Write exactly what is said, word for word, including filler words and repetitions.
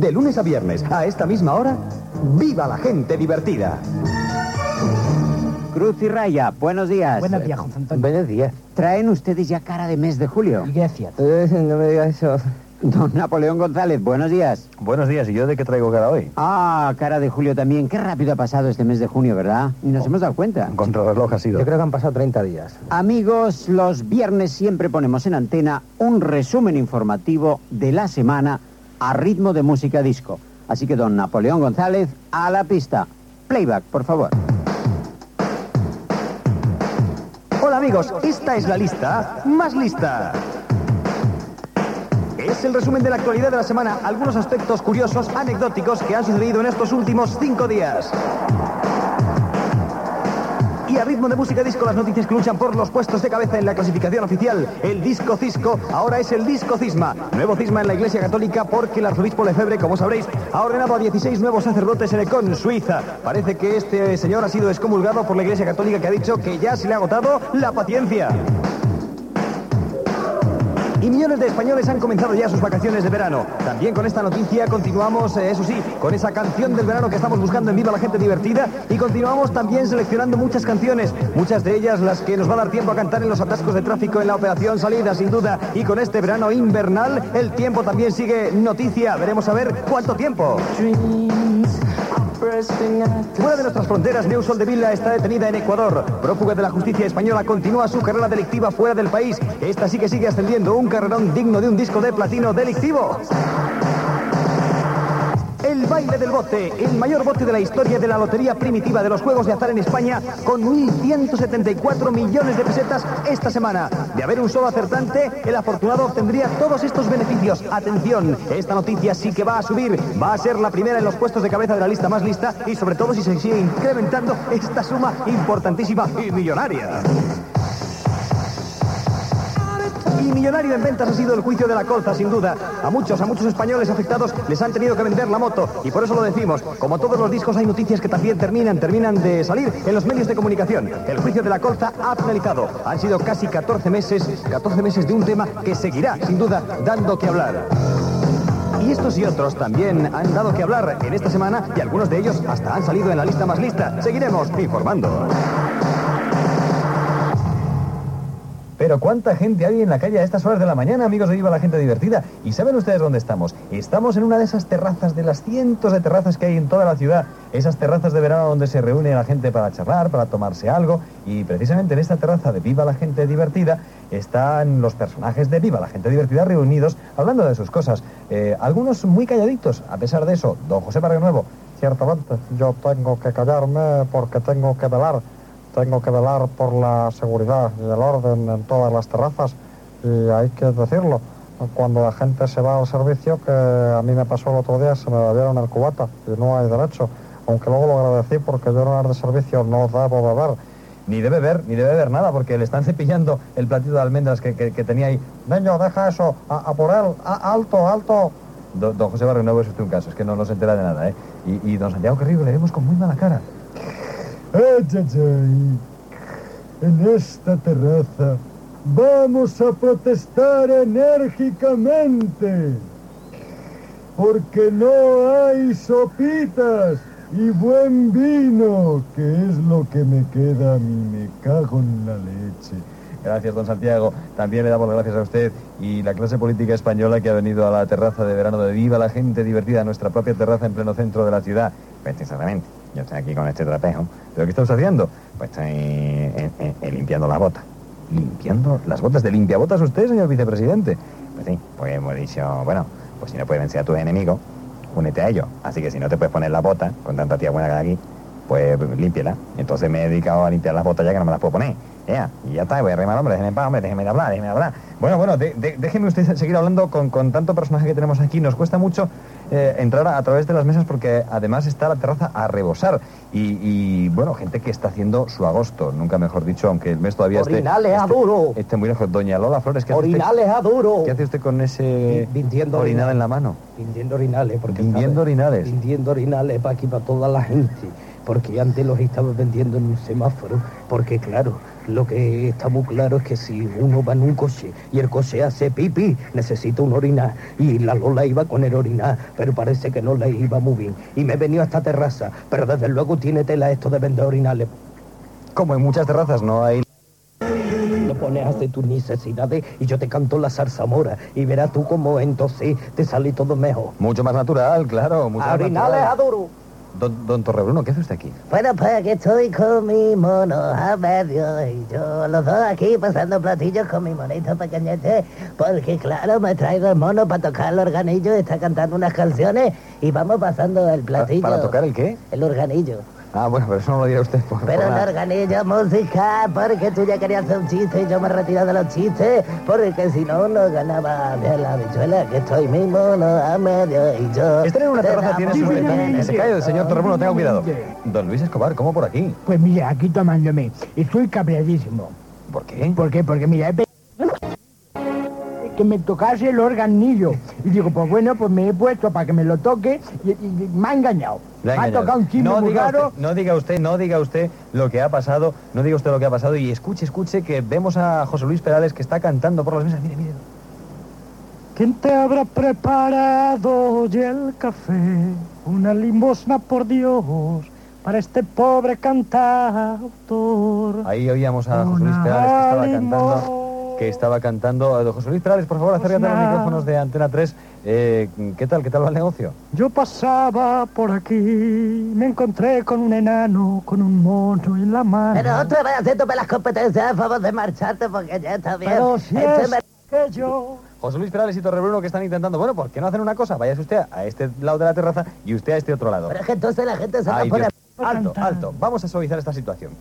De lunes a viernes, a esta misma hora, ¡viva la gente divertida! Cruz y Raya, buenos días. Buenos días, José Antonio. Buenos días. ¿Traen ustedes ya cara de mes de julio? ¿Y qué hacías? Eh, no me digas eso. Don Napoleón González, buenos días. Buenos días, ¿y yo de qué traigo cara hoy? Ah, cara de julio también. Qué rápido ha pasado este mes de junio, ¿verdad? Y nos Oh. hemos dado cuenta. Contrarreloj ha sido. Yo creo que han pasado treinta días. Amigos, los viernes siempre ponemos en antena un resumen informativo de la semana a ritmo de música disco. Así que don Napoleón González, a la pista. Playback, por favor. Hola amigos, esta es la lista más lista. Es el resumen de la actualidad de la semana, algunos aspectos curiosos, anecdóticos que han sucedido en estos últimos cinco días. Y a ritmo de música disco, las noticias que luchan por los puestos de cabeza en la clasificación oficial. El disco Cisco ahora es el disco Cisma. Nuevo cisma en la Iglesia Católica porque el arzobispo Lefebvre, como sabréis, ha ordenado a dieciséis nuevos sacerdotes en Econ, Suiza. Parece que este señor ha sido excomulgado por la Iglesia Católica, que ha dicho que ya se le ha agotado la paciencia. Y millones de españoles han comenzado ya sus vacaciones de verano. También con esta noticia continuamos, eh, eso sí, con esa canción del verano que estamos buscando en Viva la Gente Divertida. Y continuamos también seleccionando muchas canciones, muchas de ellas las que nos va a dar tiempo a cantar en los atascos de tráfico en la operación salida, sin duda. Y con este verano invernal, el tiempo también sigue noticia. Veremos a ver cuánto tiempo. Fuera de nuestras fronteras, Neus Soldevila está detenida en Ecuador. Prófuga de la justicia española, continúa su carrera delictiva fuera del país. Esta sí que sigue ascendiendo, un carrerón digno de un disco de platino delictivo. El baile del bote, el mayor bote de la historia de la lotería primitiva de los juegos de azar en España, con mil ciento setenta y cuatro millones de pesetas esta semana. De haber un solo acertante, el afortunado obtendría todos estos beneficios. Atención, esta noticia sí que va a subir, va a ser la primera en los puestos de cabeza de la lista más lista, y sobre todo si se sigue incrementando esta suma importantísima y millonaria. Y millonario en ventas ha sido el juicio de la colza, sin duda. A muchos, a muchos españoles afectados les han tenido que vender la moto. Y por eso lo decimos. Como todos los discos, hay noticias que también terminan, terminan de salir en los medios de comunicación. El juicio de la colza ha finalizado. Han sido casi catorce meses, catorce meses de un tema que seguirá, sin duda, dando que hablar. Y estos y otros también han dado que hablar en esta semana, y algunos de ellos hasta han salido en la lista más lista. Seguiremos informando. Pero ¿cuánta gente hay en la calle a estas horas de la mañana, amigos de Viva la Gente Divertida? ¿Y saben ustedes dónde estamos? Estamos en una de esas terrazas, de las cientos de terrazas que hay en toda la ciudad. Esas terrazas de verano donde se reúne la gente para charlar, para tomarse algo. Y precisamente en esta terraza de Viva la Gente Divertida están los personajes de Viva la Gente Divertida reunidos hablando de sus cosas. Eh, algunos muy calladitos, a pesar de eso. Don José Barrionuevo. Ciertamente, yo tengo que callarme porque tengo que velar. Tengo que velar por la seguridad y el orden en todas las terrazas, y hay que decirlo. Cuando la gente se va al servicio, que a mí me pasó el otro día, se me bebieron el cubata y no hay derecho. Aunque luego lo agradecí porque yo en horas de servicio no debo beber. Ni debe beber, ni debe beber nada, porque le están cepillando el platito de almendras que, que, que tenía ahí. Niño, deja eso, a, a por él, a, alto, alto. Don, don José Barrionuevo es usted un caso, es que no, no se entera de nada, ¿eh? Y, y don Santiago Carrillo le vemos con muy mala cara. Ay, ay, ay. En esta terraza vamos a protestar enérgicamente porque no hay sopitas y buen vino, que es lo que me queda a mí. Me cago en la leche. Gracias, don Santiago. También le damos las gracias a usted y la clase política española que ha venido a la terraza de verano de Viva la Gente Divertida, nuestra propia terraza en pleno centro de la ciudad. Precisamente, yo estoy aquí con este trapejo. ¿Pero qué estamos haciendo? Pues estoy eh, eh, eh, limpiando las botas. ¿Limpiando las botas? ¿De limpiabotas usted, señor vicepresidente? Pues sí, pues hemos dicho, bueno, pues si no puedes vencer a tus enemigos, únete a ellos. Así que si no te puedes poner la bota, con tanta tía buena que hay aquí, pues límpiala. Entonces me he dedicado a limpiar las botas ya que no me las puedo poner. Ya, y ya está, voy a remar, hombre, déjeme en paz, hombre, déjeme de hablar, déjeme de hablar. Bueno, bueno, de, de, déjeme usted seguir hablando con, con tanto personaje que tenemos aquí. Nos cuesta mucho eh, entrar a, a través de las mesas porque además está la terraza a rebosar. Y, y, bueno, gente que está haciendo su agosto, nunca mejor dicho, aunque el mes todavía esté... Orinales a esté, duro. esté muy lejos. Doña Lola Flores, ¿qué hace usted? Orinales a duro. ¿Qué hace usted con ese Vendiendo orinal orinales. en la mano? Vendiendo orinales. Porque Vendiendo orinales. Vendiendo orinales para aquí, para toda la gente. Porque antes los estaba vendiendo en un semáforo. Porque, claro, Lo que está muy claro es que si uno va en un coche y el coche hace pipí, necesita un orinar. Y la Lola iba con el orinar, pero parece que no le iba muy bien. Y me he venido a esta terraza, pero desde luego tiene tela esto de vender orinales. Como en muchas terrazas no hay... Lo pones a hacer tus necesidades y yo te canto la zarzamora. Y verás tú cómo entonces te sale todo mejor. Mucho más natural, claro. Mucho A más orinales natural. a duro. Don, don Torrebruno, ¿qué hace usted aquí? Bueno, pues que estoy con mi mono a medio y yo los dos aquí pasando platillos con mi monito pequeñete, porque claro, me traigo el mono para tocar el organillo, está cantando unas canciones y vamos pasando el platillo. ¿Para tocar el qué? El organillo. Ah, bueno, pero eso no lo dirá usted por Pero por el la- organillo musical, porque tú ya querías hacer un chiste y yo me he retirado de los chistes, porque si no, no ganaba de la bichuela, que estoy mi mono a medio y yo... Estar en una te terraza tiene sus damos ventajas. un Que se cae el señor Torrebruno, tenga cuidado. Don Luis Escobar, ¿cómo por aquí? Pues mira, aquí tomándome. Estoy cabreadísimo. ¿Por qué? ¿Por qué? Porque mira, he pe- que me tocase el organillo. Y digo, pues bueno, pues me he puesto para que me lo toque y, y- y me ha engañado. Le ha Me ha engañado. tocado un chisme no muy diga raro. usted, no diga usted, no diga usted lo que ha pasado, no diga usted lo que ha pasado y escuche, escuche que vemos a José Luis Perales que está cantando por las mesas. Mire, mire. ¿Quién te habrá preparado hoy el café? Una limosna, por Dios, para este pobre cantautor. Ahí oíamos a José Luis Una Perales que estaba limosna. cantando. Que estaba cantando. Eh, José Luis Perales, por favor, acércate a los nada. micrófonos de Antena tres. Eh, ¿Qué tal? ¿Qué tal va el negocio? Yo pasaba por aquí, me encontré con un enano, con un mono en la mano. Pero otra vez haciéndome las competencias a favor de marcharte porque ya está bien. Pero si Este es me- que yo... José Luis Perales y Torrebruno que están intentando. Bueno, ¿por qué no hacen una cosa? Váyase usted a este lado de la terraza y usted a este otro lado. Pero es que entonces la gente se va a Ay, poner... Dios. Alto, alto. Vamos a suavizar esta situación.